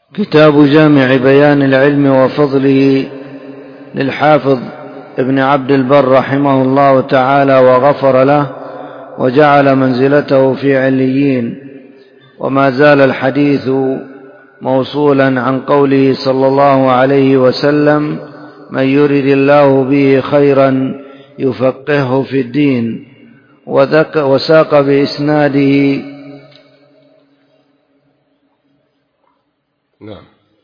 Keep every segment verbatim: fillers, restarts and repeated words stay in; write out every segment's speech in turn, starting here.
كتاب جامع بيان العلم وفضله للحافظ ابن عبد البر رحمه الله تعالى وغفر له وجعل منزلته في عليين. وما زال الحديث موصولا عن قوله صلى الله عليه وسلم: من يرد الله به خيرا يفقهه في الدين. وساق بإسناده نعم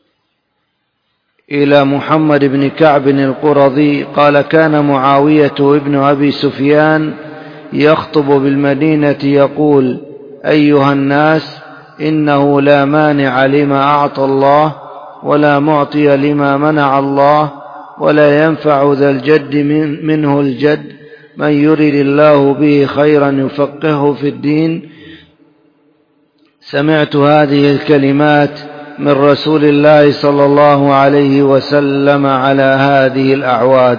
إلى محمد بن كعب القرظي قال: كان معاوية ابن أبي سفيان يخطب بالمدينة يقول: أيها الناس، إنه لا مانع لما أعطى الله ولا معطي لما منع الله، ولا ينفع ذا الجد من منه الجد، من يرد الله به خيرا يفقهه في الدين. سمعت هذه الكلمات من رسول الله صلى الله عليه وسلم على هذه الأعواد.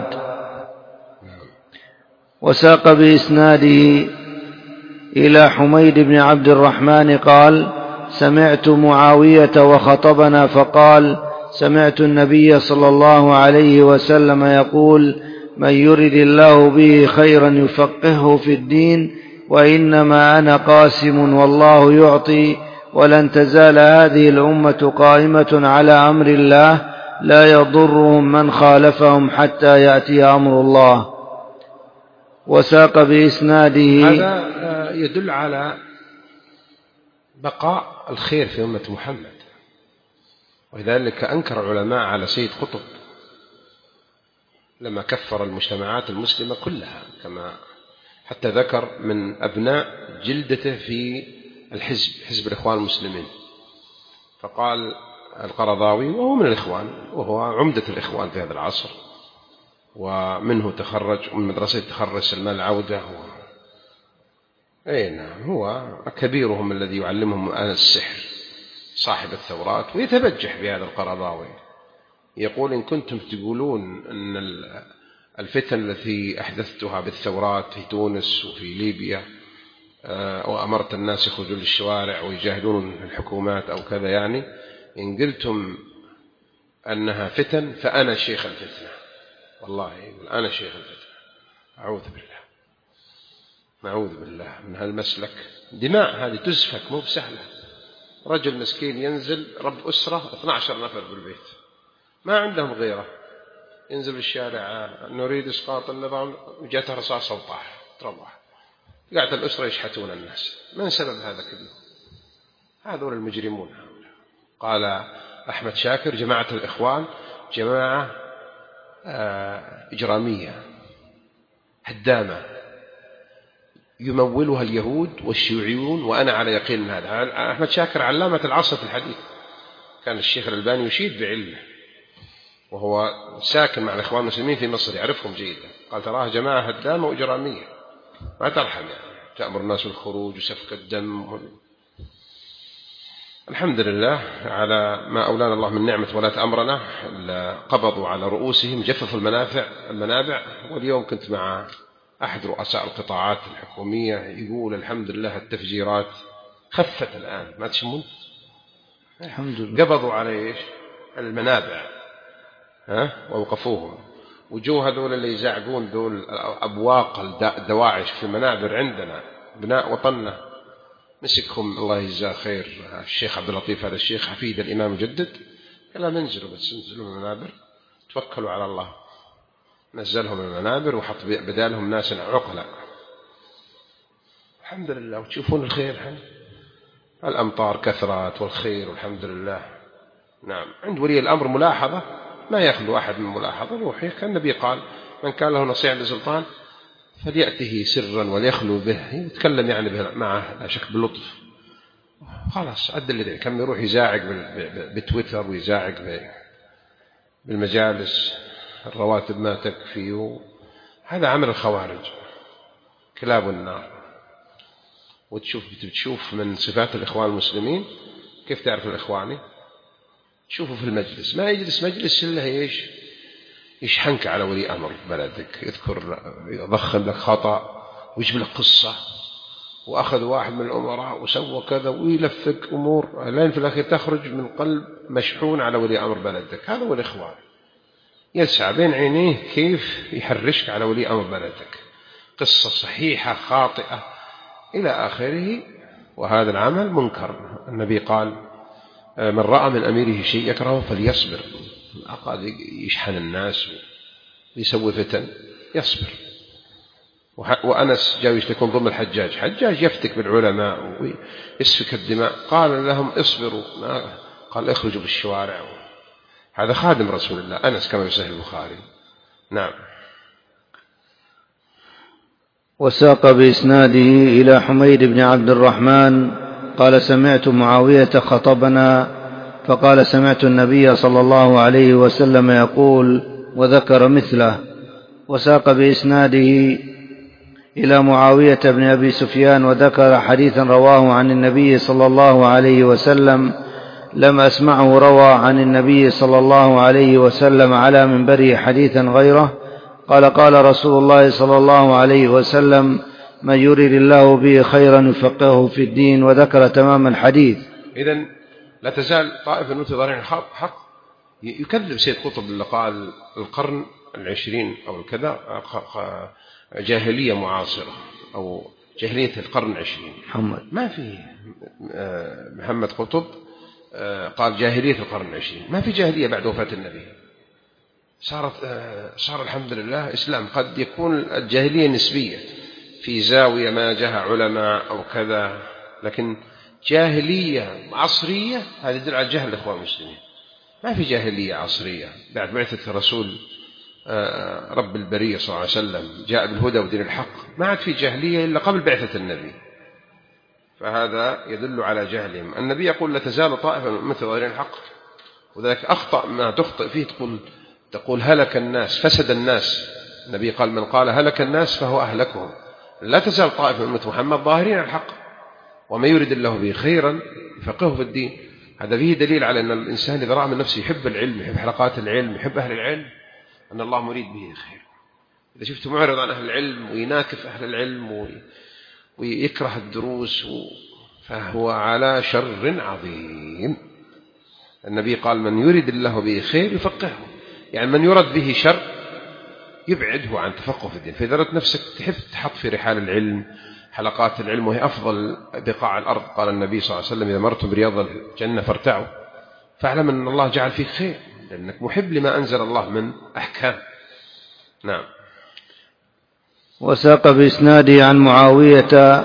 وساق بإسناده إلى حميد بن عبد الرحمن قال: سمعت معاوية وخطبنا فقال: سمعت النبي صلى الله عليه وسلم يقول: من يرد الله به خيرا يفقهه في الدين، وإنما أنا قاسم والله يعطي، ولن تزال هذه الأمة قائمة على أمر الله لا يضرهم من خالفهم حتى يأتي أمر الله. وساق بإسناده هذا يدل على بقاء الخير في أمة محمد، ولذلك أنكر العلماء على سيد قطب لما كفر المجتمعات المسلمة كلها، كما حتى ذكر من أبناء جلدته في الحزب حزب الإخوان المسلمين، فقال القرضاوي وهو من الإخوان وهو عمدة الإخوان في هذا العصر، ومنه تخرج ومن مدرسة تخرج سلمان العودة، هو أي نعم هو كبيرهم الذي يعلمهم الآن السحر صاحب الثورات، ويتبجح بهذا القرضاوي، يقول: إن كنتم تقولون أن الفتن التي أحدثتها بالثورات في تونس وفي ليبيا وأمرت الناس يخرجون للشوارع ويجاهدون الحكومات أو كذا، يعني إن قلتم أنها فتن فأنا شيخ الفتنة، والله أنا شيخ الفتنة. أعوذ بالله، نعوذ بالله من هالمسلك. دماء هذه تزفك مو بسهلة. رجل مسكين ينزل رب أسرة اثني عشر نفر بالبيت ما عندهم غيره، ينزل الشارع نريد إسقاط النظام، وجاته رصاصة وطاح تروح، قاعدة الأسرة يشحتون الناس. من سبب هذا كله؟ هذول المجرمون هؤلاء. قال أحمد شاكر: جماعة الإخوان جماعة إجرامية هدامة يمولها اليهود والشيوعيون، وأنا على يقين من هذا. أحمد شاكر علامة العصر في الحديث، كان الشيخ الألباني يشيد بعلمه وهو ساكن مع الإخوان المسلمين في مصر، يعرفهم جيدا. قال: تراها جماعة هدامة وإجرامية ما ترحم، يعني تأمر الناس بالخروج وسفك الدم. الحمد لله على ما أولانا الله من نعمة ولاة أمرنا، قبضوا على رؤوسهم، جففوا المنافع المنابع. واليوم كنت مع أحد رؤساء القطاعات الحكومية يقول: الحمد لله التفجيرات خفت الآن، ما تشمون؟ الحمد لله. قبضوا على إيش؟ المنابع، ها، ووقفوهم. وجوه هذول اللي يزعقون دول أبواق الدواعش في المنابر عندنا بناء وطننا، مسكهم الله يجزاه خير الشيخ عبد اللطيف، هذا الشيخ حفيد الإمام مجدد، قال: لا ننزلوا بس ننزلوا من المنابر، توكلوا على الله. نزلهم من المنابر وحط بدالهم ناس عقلاء. الحمد لله. وتشوفون الخير الحين، الأمطار كثرت والخير والحمد لله. نعم. عند ولي الأمر ملاحظة ما يخلو أحد من ملاحظة روحي، كان النبي قال: من كان له نصيحة لسلطان فليأته سرا وليخلو به، يتكلم يعني معه لا شك بلطف. خلاص عد اللي كم يروح يزاعق بتويتر ويزاعق بالمجالس، الرواتب ما تكفي، هذا عمل الخوارج كلاب النار. وتشوف بتشوف من صفات الإخوان المسلمين كيف تعرف الإخواني؟ تشوفه في المجلس ما يجلس مجلس إلا إيش يشحنك على ولي أمر بلدك، يذكر يضخم لك خطأ ويجيب لك قصة وأخذ واحد من الأمراء وسوى كذا ويلفق أمور لين في الأخير تخرج من قلب مشحون على ولي أمر بلدك. هذا هو الإخوان، يلسع بين عينيه كيف يحرشك على ولي أمر بلدك، قصة صحيحة خاطئة إلى آخره. وهذا العمل منكر. النبي قال من رأى من أميره شيء يكرهه فليصبر. قال يشحن الناس ويسوي فتن، يصبر. وأنس جاء يشتكون ضمن الحجاج، حجاج يفتك بالعلماء ويسفك الدماء، قال لهم اصبروا، قال اخرجوا بالشوارع. هذا خادم رسول الله أنس كما في صحيح البخاري. نعم. وساق بإسناده إلى حميد بن عبد الرحمن قال سمعت معاوية خطبنا فقال سمعت النبي صلى الله عليه وسلم يقول، وذكر مثله. وساق بإسناده إلى معاوية بن أبي سفيان وذكر حديثا رواه عن النبي صلى الله عليه وسلم لم أسمعه روى عن النبي صلى الله عليه وسلم على منبره حديثا غيره. قال قال رسول الله صلى الله عليه وسلم من يريد الله به خيرا يفقهه في الدين، وذكر تمام الحديث. إذن لا تزال طائفة من المتظاهرين حق يكذب سيد قطب اللي قال القرن العشرين أو الكذا جاهلية معاصرة أو جاهلية القرن العشرين. محمد ما في محمد قطب قال جاهلية القرن العشرين، ما في جاهلية بعد وفاة النبي. صارت صار الحمد لله إسلام. قد يكون الجاهلية نسبية في زاوية ما جاء علماء أو كذا، لكن جاهلية عصرية هذا يدل على جهل الإخوان المسلمين. ما في جاهلية عصرية بعد بعثة الرسول رب البرية صلى الله عليه وسلم، جاء بالهدى ودين الحق. ما عاد في جاهلية إلا قبل بعثة النبي، فهذا يدل على جهلهم. النبي يقول لا تزال طائفة من أمتي ظاهرين الحق، وذلك أخطأ ما تخطئ فيه تقول تقول هلك الناس فسد الناس. النبي قال من قال هلك الناس فهو أهلكهم. لا تزال طائفة من أمة محمد ظاهرين الحق، وما يريد الله به خيرا يفقهه في الدين. هذا فيه دليل على أن الإنسان إذا رأى من نفسه يحب العلم، يحب حلقات العلم، يحب أهل العلم، أن الله مريد به خير. إذا شفت معرض عن أهل العلم ويناكف أهل العلم ويكره الدروس فهو على شر عظيم. النبي قال من يريد الله به خير يفقهه، يعني من يرد به شر يبعده عن تفقه في الدين. فإذا رأت نفسك تحب تحط في رحال العلم حلقات العلم، وهي أفضل بقاع الأرض، قال النبي صلى الله عليه وسلم إذا مرتم برياض الجنة فارتعوا، فاعلم أن الله جعل فيك خير لأنك محب لما أنزل الله من أحكام. نعم. وساق بإسناده عن معاوية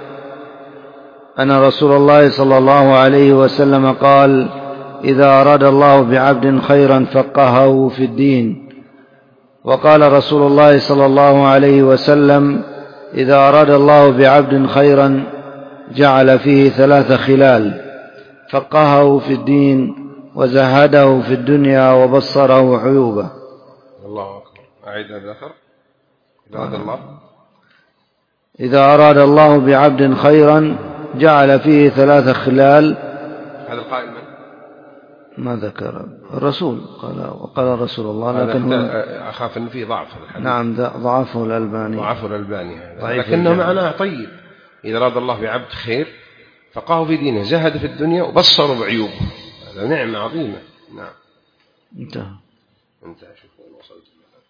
أن رسول الله صلى الله عليه وسلم قال إذا أراد الله بعبد خيرا فقهه في الدين. وقال رسول الله صلى الله عليه وسلم إذا أراد الله بعبد خيرا جعل فيه ثلاث خلال: فقهه في الدين، وزهده في الدنيا، وبصره عيوبه. الله أكبر. أعيد هذا الآخر. إذا أراد الله إذا أراد الله بعبد خيرا جعل فيه ثلاث خلال. هذا القائل من؟ ما ذكر الرسول، قال وقال رسول الله، لكن أخاف أن فيه ضعف هذا الحديث. نعم ضعفه الألباني ضعفه الألباني لكنه معناه طيب. إذا أراد الله بعبد خير فقهه في دينه، زهد في الدنيا، وبصره بعيوبه. هذا نعمة عظيمة. نعم. انتهى انتهى. شوف وين وصلت.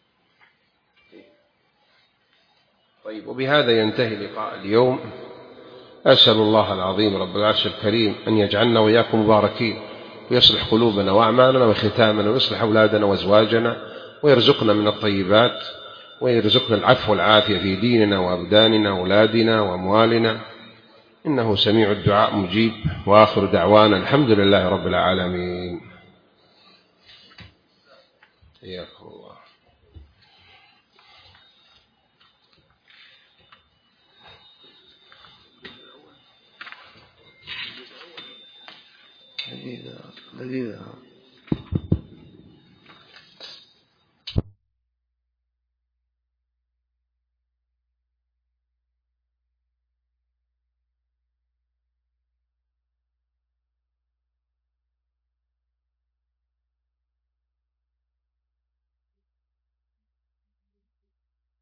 طيب، وبهذا ينتهي لقاء اليوم. أسأل الله العظيم رب العرش الكريم أن يجعلنا وإياكم مباركين، ويصلح قلوبنا وأعمالنا وختامنا، ويصلح أولادنا وأزواجنا، ويرزقنا من الطيبات، ويرزقنا العفو والعافية في ديننا وأبداننا وأولادنا وأموالنا، إنه سميع الدعاء مجيب. وآخر دعوانا الحمد لله رب العالمين. إياكم الله. دقيقة دقيقة